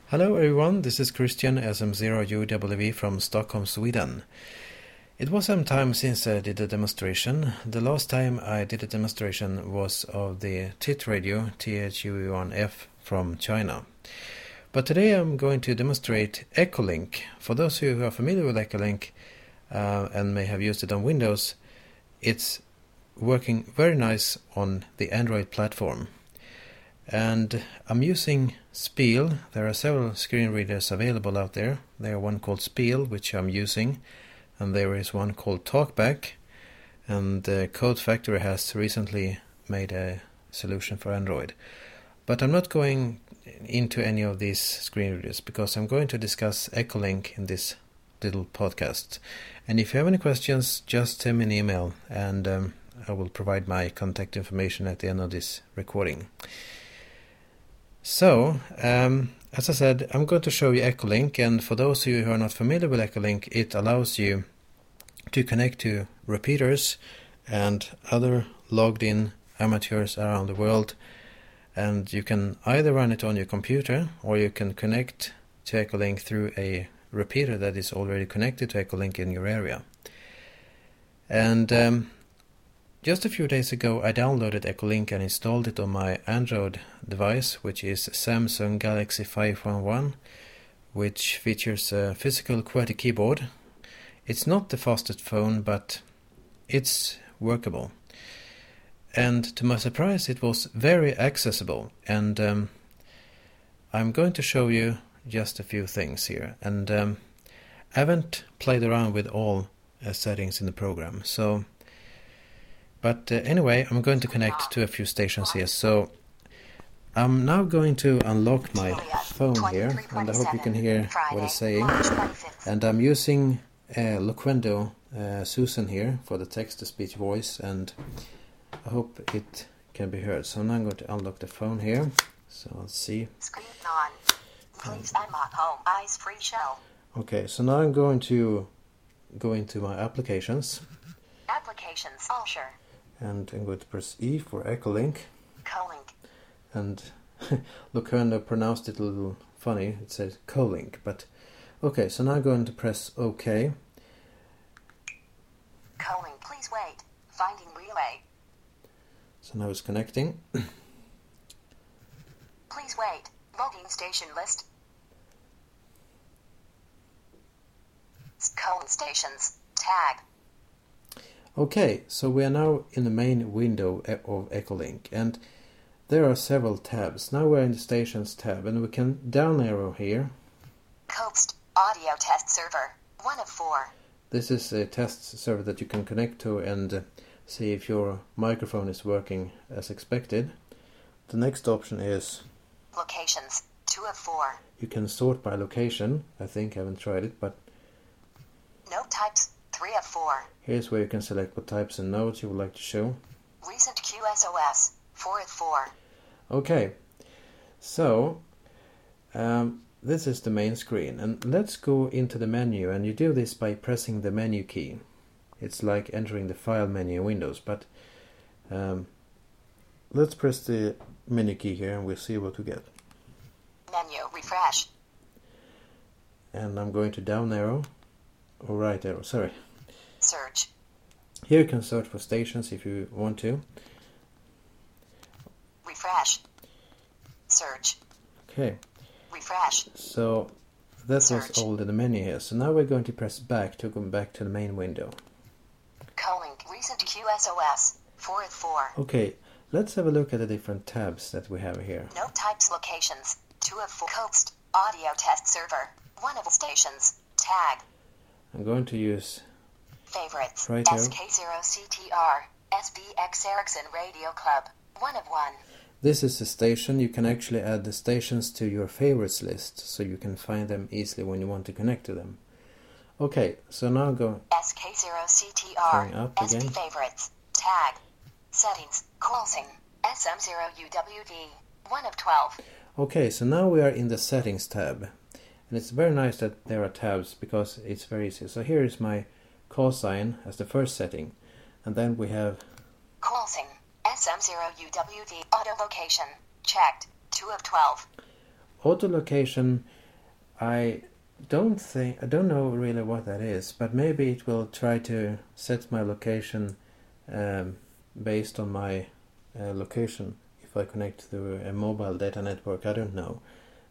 Hello everyone, this is Christian SM0UWV from Stockholm, Sweden. It was some time since I did a demonstration. The last time I did a demonstration was of the TIT radio THUE1F from China. But today I'm going to demonstrate Echolink. For those of you who are familiar with Echolink and may have used it on Windows, it's working very nice on the Android platform. And I'm using Spiel. There are several screen readers available out there. There are one called Spiel, which I'm using, and there is one called TalkBack, and Code Factory has recently made a solution for Android. But I'm not going into any of these screen readers because I'm going to discuss Echolink in this little podcast. And if you have any questions, just send me an email, and I will provide my contact information at the end of this recording. So, as I said, I'm going to show you Echolink, and for those of you who are not familiar with Echolink, it allows you to connect to repeaters and other logged in amateurs around the world, and you can either run it on your computer or you can connect to Echolink through a repeater that is already connected to Echolink in your area. And just a few days ago I downloaded Echolink and installed it on my Android device, which is Samsung Galaxy 511, which features a physical QWERTY keyboard. It's not the fastest phone, but it's workable. And to my surprise, it was very accessible, and I'm going to show you just a few things here. And I haven't played around with all settings in the program, so but anyway, I'm going to connect to a few stations here. So I'm now going to unlock my phone here, and I hope you can hear what it's saying. And I'm using Loquendo Susan here for the text-to-speech voice, and I hope it can be heard. So now I'm going to unlock the phone here. So let's see. Screen on. Please unlock home eyes free show. Okay, so now I'm going to go into my applications. Applications, all sure. And I'm going to press E for Echolink. Colink. And Loquendo pronounced it a little funny. It says Colink, but okay. So now I'm going to press OK. Colink, please wait. Finding relay. So now it's connecting. Please wait. Logging station list. Colon stations. Tag. Okay, so we are now in the main window of Echolink, and there are several tabs. Now we're in the Stations tab, and we can down arrow here. Coast audio test server 1 of 4. This is a test server that you can connect to and see if your microphone is working as expected. The next option is locations 2 of 4. You can sort by location. I haven't tried it, but note types 3 of 4. Here's where you can select what types and nodes you would like to show. Recent QSOS 4 of 4. Okay, so this is the main screen, and let's go into the menu, and you do this by pressing the menu key. It's like entering the file menu in Windows, but let's press the menu key here and we'll see what we get. Menu refresh. And I'm going to down arrow, or right arrow, sorry. Search. Here you can search for stations if you want to. Refresh. Search. Okay. Refresh. So that Search. was all in the menu here. So now we're going to press back to go back to the main window. Colink recent QSOS 4 of 4. Okay, let's have a look at the different tabs that we have here. Note types locations 2 of 4. Coast audio test server 1 of stations. Tag. I'm going to use favorites. Right here. SK0CTR SBX Ericsson Radio Club 1 of 1. This is a station. You can actually add the stations to your favorites list, so you can find them easily when you want to connect to them. Okay, so now go SK0CTR up SB again. favorites. Tag. Settings. Closing. SM0UWD 1 of 12. Okay, so now we are in the Settings tab. And it's very nice that there are tabs because it's very easy. So here is my call sign as the first setting. And then we have Closing. SM0UWD auto location. Checked. 2 of 12. auto location, I don't know really what that is, but maybe it will try to set my location based on my location if I connect to a mobile data network. I don't know.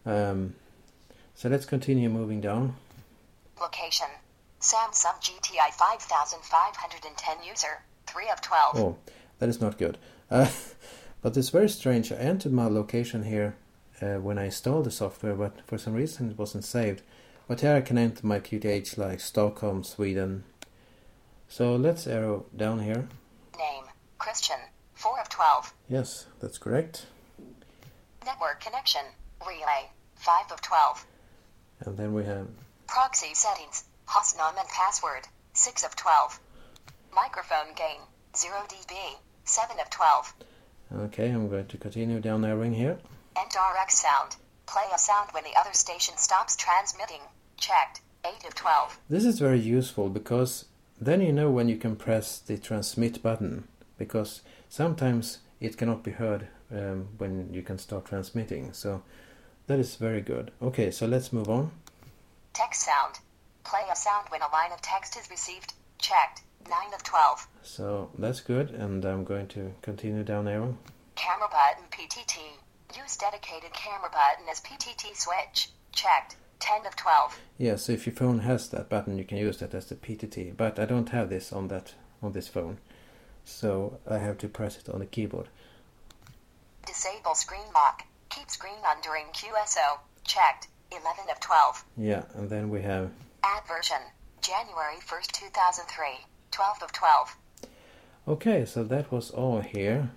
So let's continue moving down. Location. Samsung GTI 5510 user. 3 of 12. Oh, that is not good. But it's very strange. I entered my location here when I installed the software, but for some reason it wasn't saved. But here I can enter my QTH like Stockholm, Sweden. So let's arrow down here. Name. Christian. 4 of 12. Yes, that's correct. Network connection. Relay. 5 of 12. And then we have Proxy settings. Hostname and password. 6 of 12. Microphone gain. 0 dB. 7 of 12. Okay, I'm going to continue down arrowing here. NRX sound. Play a sound when the other station stops transmitting. Checked. 8 of 12. This is very useful because then you know when you can press the transmit button, because sometimes it cannot be heard when you can start transmitting. So that is very good. Okay, so let's move on. Text sound. Play a sound when a line of text is received. Checked. 9 of 12. So that's good, and I'm going to continue down arrow. Camera button PTT. Use dedicated camera button as PTT switch. Checked. 10 of 12. Yeah, so if your phone has that button, you can use that as the PTT. But I don't have this on this phone, so I have to press it on the keyboard. Disable screen lock. Keep screen on during QSO. Checked. 11 of 12. Yeah, and then we have Add version. January 1st, 2003. 12 of 12. Okay, so that was all here.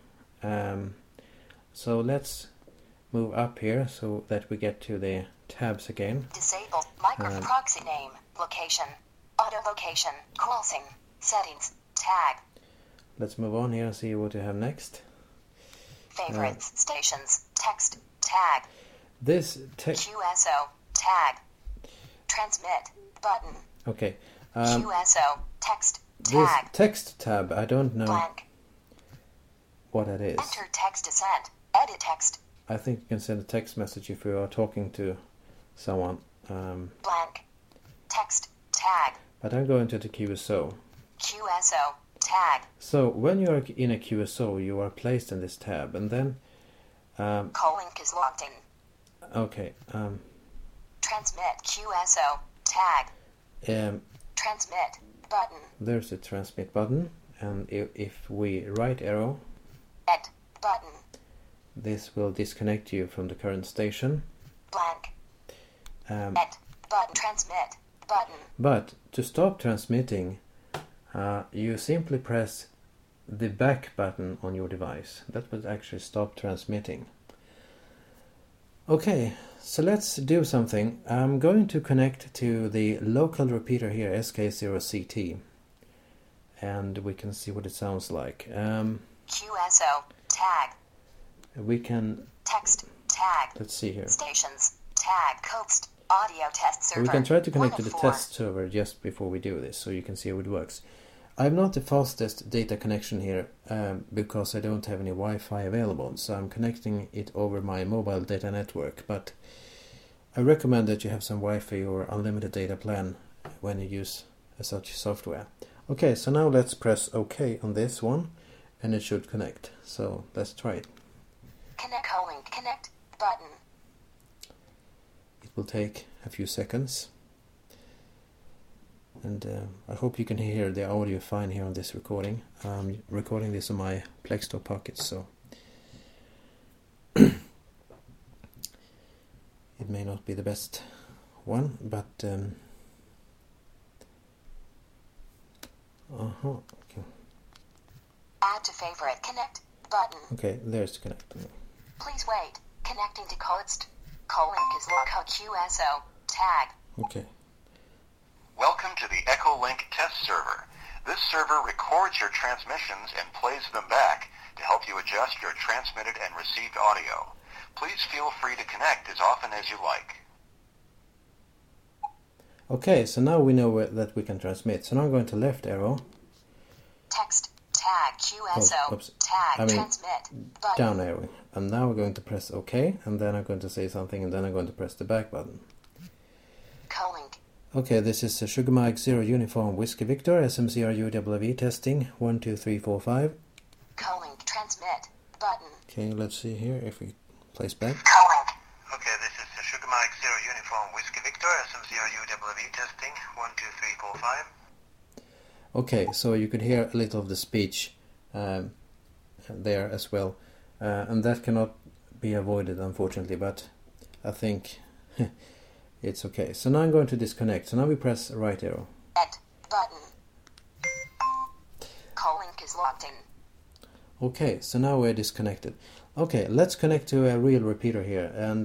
So let's move up here so that we get to the tabs again. Disable micro proxy name, location, auto location, crossing, settings, tag. Let's move on here and see what we have next. Favorites, stations, text, tag. This text. QSO, tag. Transmit, button. Okay. QSO, text, This tag. text tab, I don't know Blank. what that is. Enter text to send. Edit text. I think you can send a text message if you are talking to someone. Blank. Text, tag. But I'm going to the QSO. QSO, tag. So when you are in a QSO, you are placed in this tab, and then Colink is logged in. okay. Transmit, QSO, tag. Transmit, button. There's the transmit button, and if we right arrow, End, button. this will disconnect you from the current station. Blank. Um, End, button. Transmit, button. but to stop transmitting, you simply press the back button on your device. That will actually stop transmitting. Okay, so let's do something. I'm going to connect to the local repeater here, SK0CT, and we can see what it sounds like. QSO, tag. We can, Text, tag. let's see here. Stations, tag. Coast, audio test server. We can try to connect to 1 the of 4. test server just before we do this, so you can see how it works. I'm not the fastest data connection here because I don't have any Wi-Fi available, so I'm connecting it over my mobile data network, but I recommend that you have some Wi-Fi or unlimited data plan when you use such software. Okay, so now let's press OK on this one, and it should connect. So let's try it. Connect, Colink, connect, button. It will take a few seconds. And I hope you can hear the audio fine here on this recording. I'm recording this on my Plextor Pocket, so it may not be the best one, but okay. Add to favorite, connect, button. Okay, there's the connect. Please wait. Connecting to Coast. Colink is local QSO, tag. Okay. Welcome to the EchoLink test server. This server records your transmissions and plays them back to help you adjust your transmitted and received audio. Please feel free to connect as often as you like. Okay, so now we know that we can transmit. So now I'm going to left arrow. Text, tag, QSO, oops. tag, I mean, transmit, button. Down arrow. I'm now going to press OK, and then I'm going to say something, and then I'm going to press the back button. Calling. Okay, this is Sugar Mike 0 Uniform Whiskey Victor, SMCRUWV testing, 1, 2, 3, 4, 5. Calling. Transmit. Button. Okay, let's see here if we place back. Calling. Okay, this is Sugar Mike 0 Uniform Whiskey Victor, SMCRUWV testing, 1, 2, 3, 4, 5. Okay, so you could hear a little of the speech there as well, and that cannot be avoided, unfortunately, but I think it's okay. So now I'm going to disconnect. So now we press right arrow. End. Button. Call link is logged in. Okay, so now we're disconnected. Okay, let's connect to a real repeater here, and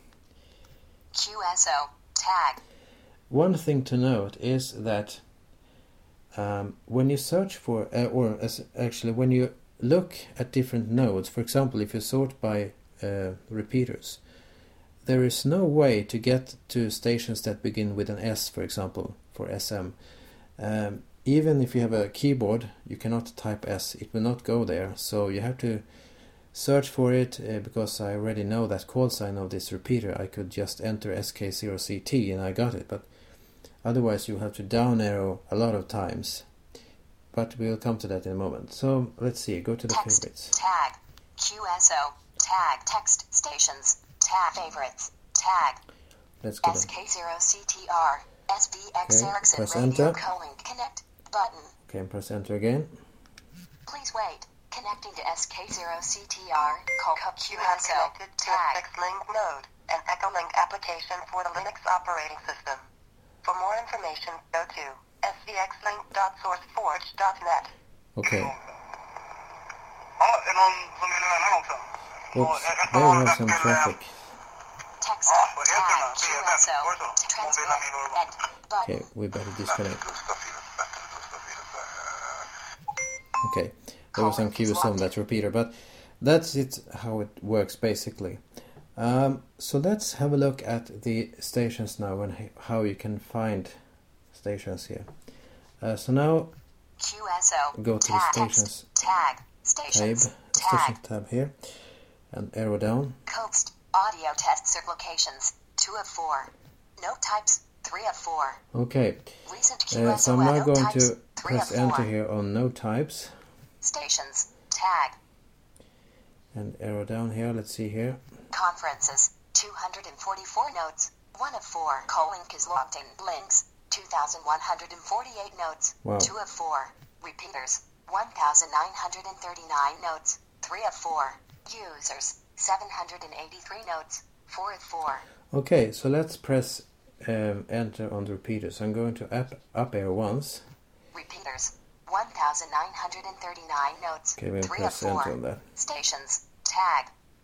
QSO. Tag. one thing to note is that when you search for, actually when you look at different nodes, for example, if you sort by repeaters, there is no way to get to stations that begin with an S, for example, for SM. Even if you have a keyboard, you cannot type S, it will not go there, so you have to search for it. Because I already know that call sign of this repeater, I could just enter SK0CT and I got it, but otherwise you have to down arrow a lot of times. But we'll come to that in a moment. So let's see, go to the Text. favorites. Tag. QSO. Tag. Text. Stations. Tag. Favorites. Tag. Let's go down. SK0CTR. SBX Okay, Ericsson press Radio enter. Calling. Connect. Button. Okay, and press enter again. Please wait. Connecting to SK0CTR. Call You have QSO. connected to a Tag. Link node, an Echolink application for the Linux operating system. For more information, go to svxlink.sourceforge.net. Okay. Oops, there we have some traffic. Text. Tag. QSO. Transmit. End. Button. Okay, we better disconnect. Okay, there was some QSO on that repeater, but that's it, how it works basically. So let's have a look at the stations now and how you can find stations here. So now QSO. go to the Tag. stations Tag. tab, Stations. stations Tag. tab here, and arrow down. Coast. Audio tests of locations. 2 of 4. Note types. 3 of 4. Okay, Recent QSO so I'm now note going types. to 3 press of 4. enter here on node types Stations. Tag. and arrow down here. Let's see here. Conferences. 244 notes. 1 of 4. Call link is logged in. Links. 2,148 notes. Wow. 2 of 4. Repeaters. 1,939 notes. 3 of 4. Users. 783 notes. 4 of 4. Okay, so let's press enter on the repeater. So I'm going to up arrow once. Repeaters. 1,939 notes. Okay, we'll 3 of press enter 4. on that. Stations. Tag.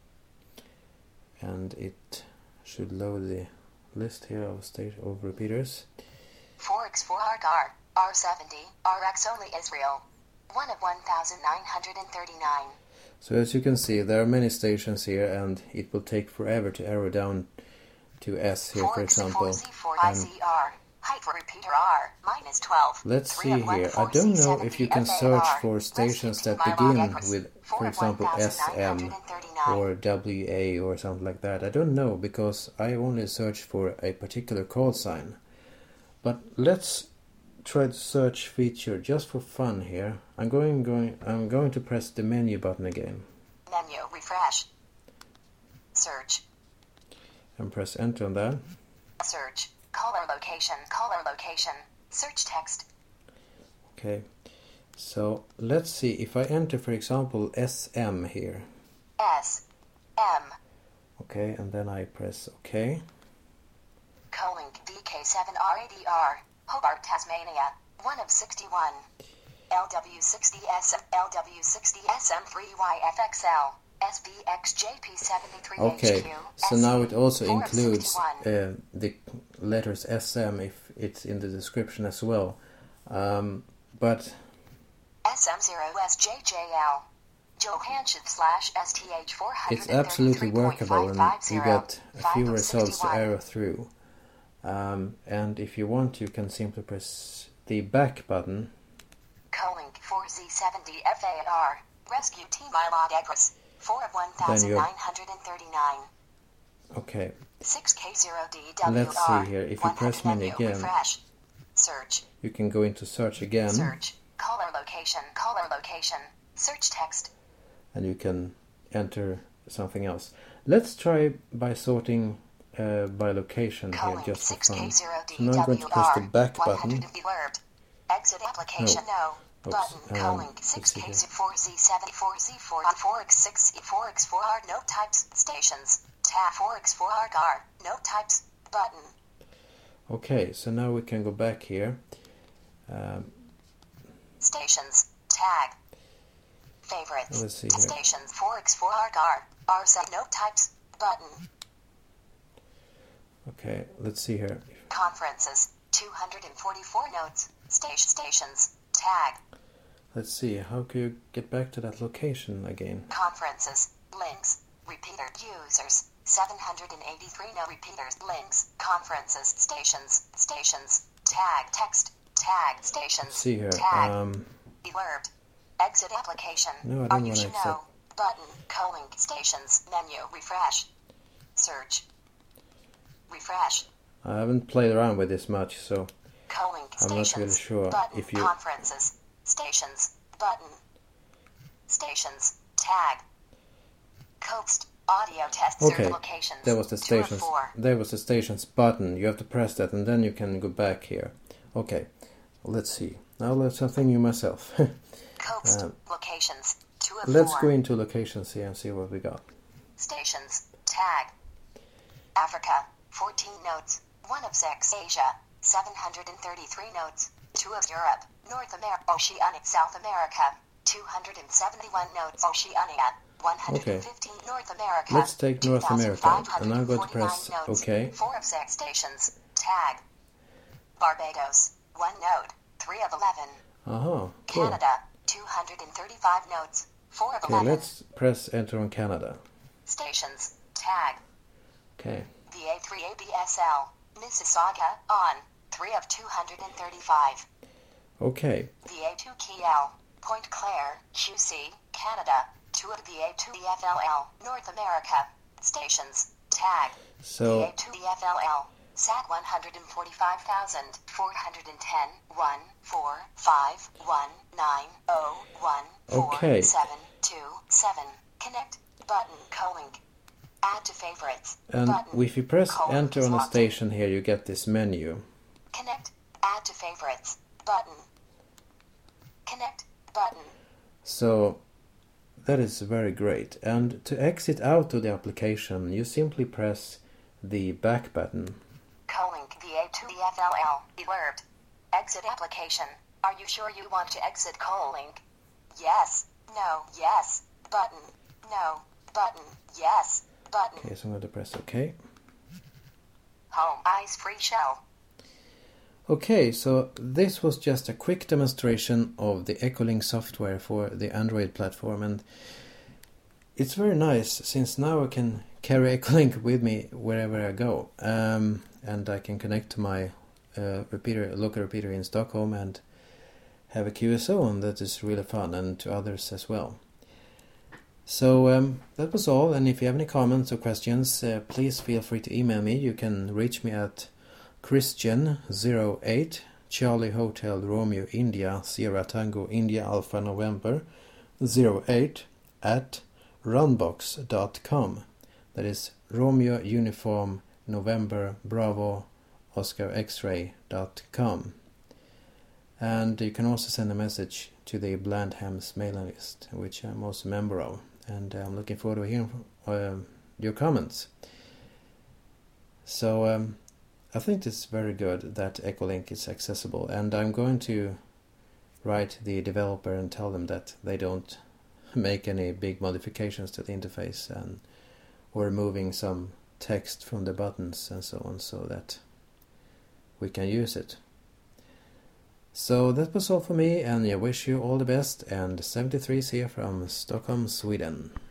And it should load the list here of repeaters. 4x4 ARC R70 RX only Israel. 1 of 1,939. So as you can see, there are many stations here, and it will take forever to arrow down to S here, for example. 4x4 And ICR. Height for repeater R minus 12. let's 3 see of here. I 1, don't 4, know C70 if you can FAR. search for stations that Rescue begin Team Address. with, 4 for of example, SM 1,939. or WA or something like that. I don't know, because I only search for a particular call sign. But let's try the search feature just for fun here. I'm going to press the menu button again Menu refresh. Search. and press enter on that. Search. Caller location. Caller location. Search text. Okay, so let's see if I enter, for example, SM here. S. M. Okay, and then I press OK. Calling VK7RADR. Hobart, Tasmania. 1 of 61. LW60SM. LW60SM3YFXL. SBXJP73HQ. Okay, so now it also 4 of includes 61. the letters SM if it's in the description as well. But SM0SJJL. Johansson /STH433.550. it's absolutely workable, and you get a few results to arrow through. And if you want, you can simply press the back button. Calling 4Z70 FAR. Rescue Team ILOG address 4 of 1,939. Okay. 6K0DWR. Let's see here. If you press menu again, refresh. Search. you can go into search again. Search. Caller location. Caller location. Search text. And you can enter something else. Let's try by sorting by location here just for fun. So now I'm going to press the back button. Exit application. No. Button. Calling 6K4Z7 4Z4 on 4X6 4X4R. Note types. Stations. Tab 4X4R guard. Note types. Button. Okay, so now we can go back here. Stations. Tag. Favorites. Let's see here. Stations 4X4R guard. RSA. Note types. Button. Okay, let's see here. Conferences. 244 notes. Stations. Tag. Let's see, how can you get back to that location again? Conferences. Links. Repeater. Users. 783 no repeaters. Links. Conferences. Stations. Tag. Text. Tag. Stations. Let's see here. Tag. Word. Exit application. No, I Are don't you want to should accept. know. Button. Calling. Stations. Menu. Refresh. Search. Refresh. I haven't played around with this much, so Calling. I'm not really Stations. sure Button. if you... Conferences. Stations. Button. Stations. Tag. Coast. Audio test. Okay, Serve locations. there was the 2 of stations. 4. There was the stations button. You have to press that, and then you can go back here. Okay, let's see. Now learn something new myself. Coast. Locations. 2 of 4. Let's go into locations here and see what we got. Stations. Tag. Africa. 14 notes. 1 of 6. Asia. 733 notes. 2 of Europe. North America. Oceania. South America. 271 notes. Oceania. 115 North America. Let's take North America, and I'm going to press notes. OK. 4 of 6 stations. Tag. Barbados. 1 note. 3 of 11. Aha, cool. Canada. 235 notes. 4 of Okay, 11. let's press enter on Canada. Stations. Tag. Okay. The A3ABSL. Mississauga. On. 3 of 235. Okay. The A2KL. Point Claire. QC. Canada. 2 of the A2EFLL. North America. Stations. Tag. So The A2EFLL. SAT 145,410 1451901 Okay. 4727. Connect. Button. Calling. Add to favorites. and Button. if you press Calling enter is on a locked. station here, you get this menu. Connect. Add to favorites. Button. Connect. Button. So that is very great. And to exit out of the application, you simply press the back button. Calling the A2EFLL. Alert. Exit application. Are you sure you want to exit calling? Yes. No. Yes. Button. No. Button. Yes. Button. Okay, so I'm going to press OK. Home. Eyes free shell. Okay, so this was just a quick demonstration of the Echolink software for the Android platform, and it's very nice since now I can carry Echolink with me wherever I go, and I can connect to my local repeater in Stockholm and have a QSO on that is really fun, and to others as well. So that was all, and if you have any comments or questions, please feel free to email me. You can reach me at Christian08 Charlie Hotel Romeo India Sierra Tango India Alpha November 08 at runbox.com. That is Romeo Uniform November Bravo Oscar X-ray.com. And you can also send a message to the Blandhams mailing list, which I'm also a member of, and I'm looking forward to hearing your comments. So I think it's very good that Echolink is accessible, and I'm going to write the developer and tell them that they don't make any big modifications to the interface or removing some text from the buttons and so on, so that we can use it. So that was all for me, and I wish you all the best, and 73 here from Stockholm, Sweden.